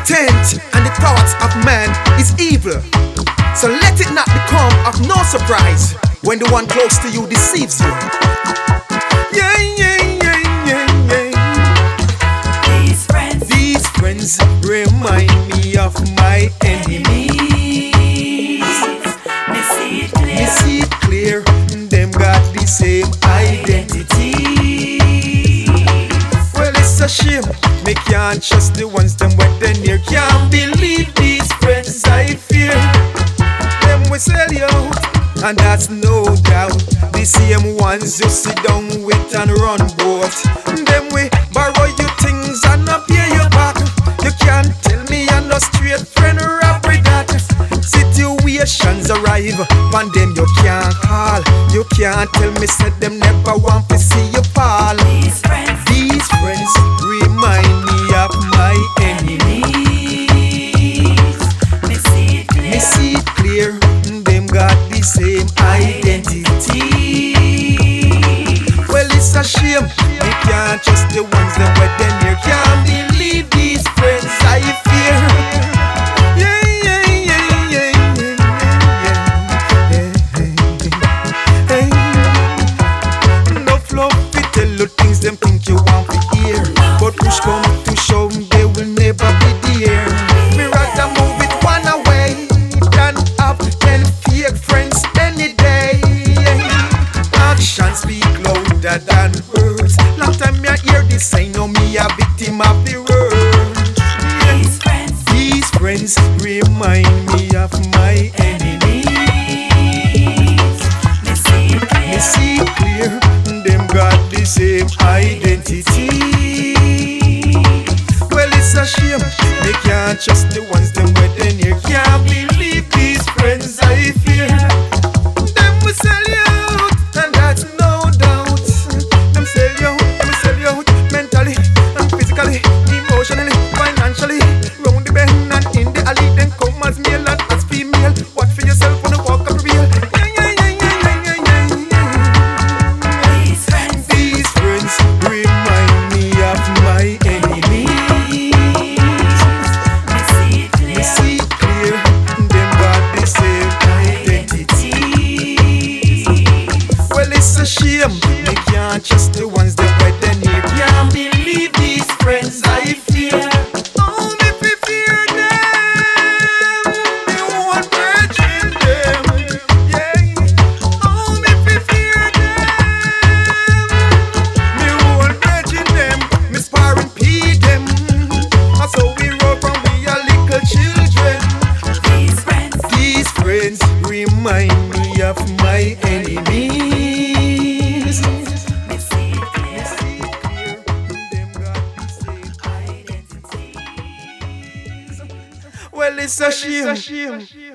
intent and the thoughts of man is evil. So let it not become of no surprise when the one close to you deceives you. Yeah, yeah, yeah, yeah, yeah. These friends remind me of my enemies. Me see it clear, them got the same identity. Well, it's a shame, me can't trust the ones them where they near. Can't believe these friends I fear. Them will sell you, and that's no doubt. The same ones you sit down with and run boat. Them will borrow you things and not pay you back. You can't tell me you're no straight friend rap with that. Situations arrive, and them you can't call. You can't tell me said them never want to see you fall. These friends remind me of my enemies. Me see it clear, them got the same identity. Well, it's a shame, me can't trust the ones that were then near. Can't believe these friends I fear. Them think you want to hear, but push come to shove, they will never be there. Me rather move it one away than have 10 fake friends any day. Actions speak louder than words. Long time me hear this, I know me a victim of the world. These friends remind me of my enemies. Me see it clear, them got the same identity. Well, it's a shame, they can't trust the ones them where they near. Can't believe these friends I fear. Them will sell you out, and that's no doubt. Them sell you out mentally and physically, emotionally, financially. Round the bend and in the alley, then come as male and as female. Watch for yourself when you walk up real. Shame, me can't trust the ones that were then near. Can't believe these friends I fear. Oh, me fi fear them, me won't virgin them. Yeah. Oh, me fi fear them, me won't virgin them. Me sparring pee them. That's how we roll from we are little children. These friends remind me of my enemies. Well, it's a shame.